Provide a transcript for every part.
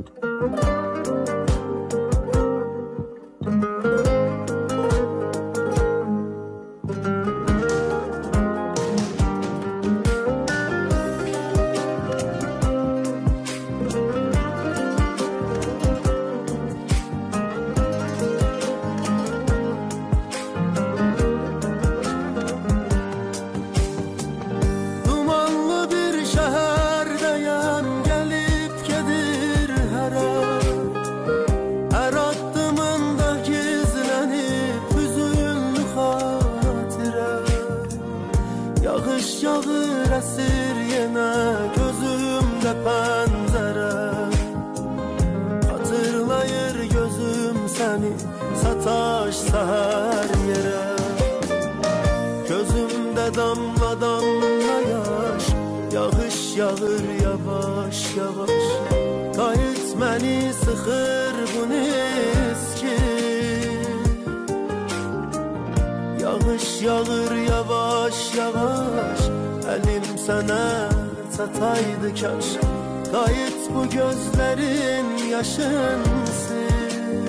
Yağış yağır esir yenə gözümdə pəncərə Hatırlayır gözüm səni sataş səhər yerə Gözümdə damla damla yaş Yağış yağır yavaş yavaş Qayıt məni sıxır bu niski Yağış yağır yavaş yavaş Elim sənə çataydı kaş Qayıt bu gözlərin yaşın sil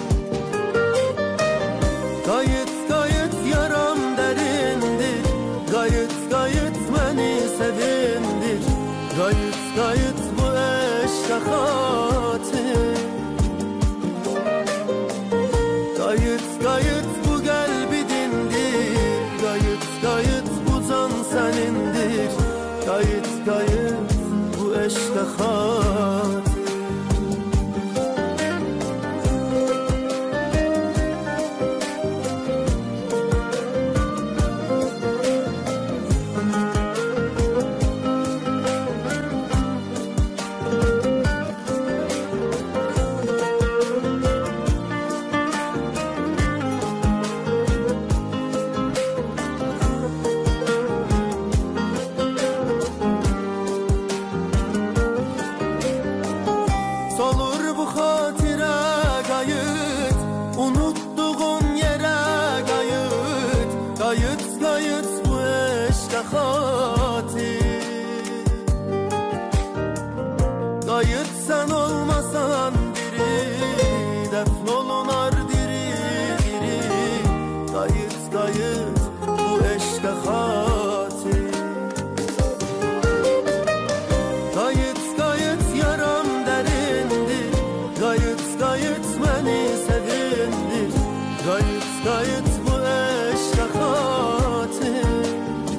Qayıt qayıt yaram dərindir Qayıt qayıt məni sevindir Qayıt qayıt bu eşqə xatir Qayıt qayıt bu qəlbi dindir Qayıt qayıt bu can sənindir Qayıt qayıt bu eşqə xatir Solur bu xatirə qayıt Unutduğun yerə qayıt Qayıt qayıt bu eşqə xatir Qayıt sən olmasan diri Dəfn olunar diri diri Qayıt qayıt bu eşqə xatir Qayıt qayıt yaram dərindir Qayıt qayıt məni sevindir Qayıt qayıt bu eşqə xatir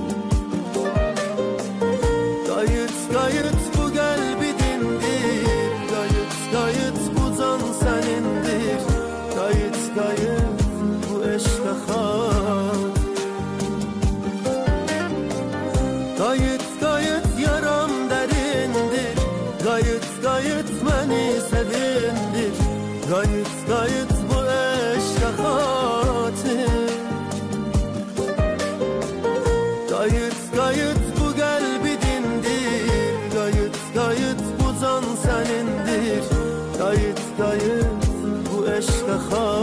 Qayıt qayıt bu qəlbi dindir Qayıt qayıt bu can sənindir Qayıt qayıt bu eşqə xatir Qayıt qayıt yaram dərindir Qayıt qayıt məni sevindir Qayıt qayıt bu eşqə xatir Qayıt qayıt bu qəlbi dindir Qayıt qayıt bu can sənindir Qayıt qayıt bu eşqə xatir